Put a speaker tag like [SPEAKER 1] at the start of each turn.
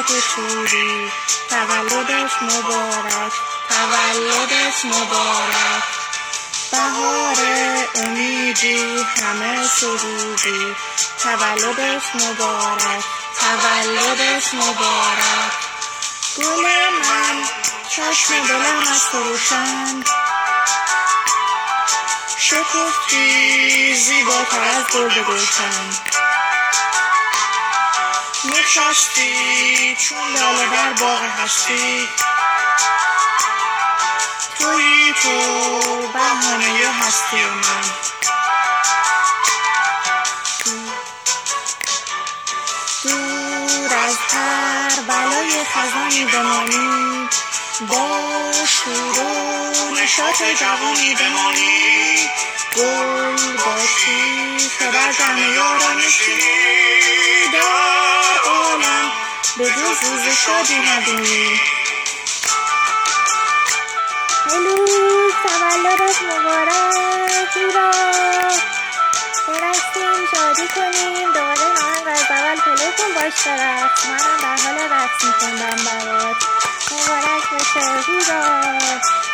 [SPEAKER 1] باغ شوری، تولدش مبارک، تولدش مبارک. بهار امیدی همه سرودی، تولدش مبارک، تولدش مبارک. گل من چشم دلم است روشن، شکفتی زیباتر از گل گلشن. نشستی چون لاله در باغ هستی، تویی تو بهانه هستی و من. دور از هر بلای خزانی بمانی، با شور و نشاط جوانی بمانی. گل باشی که در جمع یاران نشینی، در عالم به جز روز شادی ندونی. هلو تولدت مبارک ایرا، برستیم شادی کنیم. دوباره این آهنگ از اول پلی کن باش برقص، منم در حال رقص میخوندم برات. مبارک بشه هورا.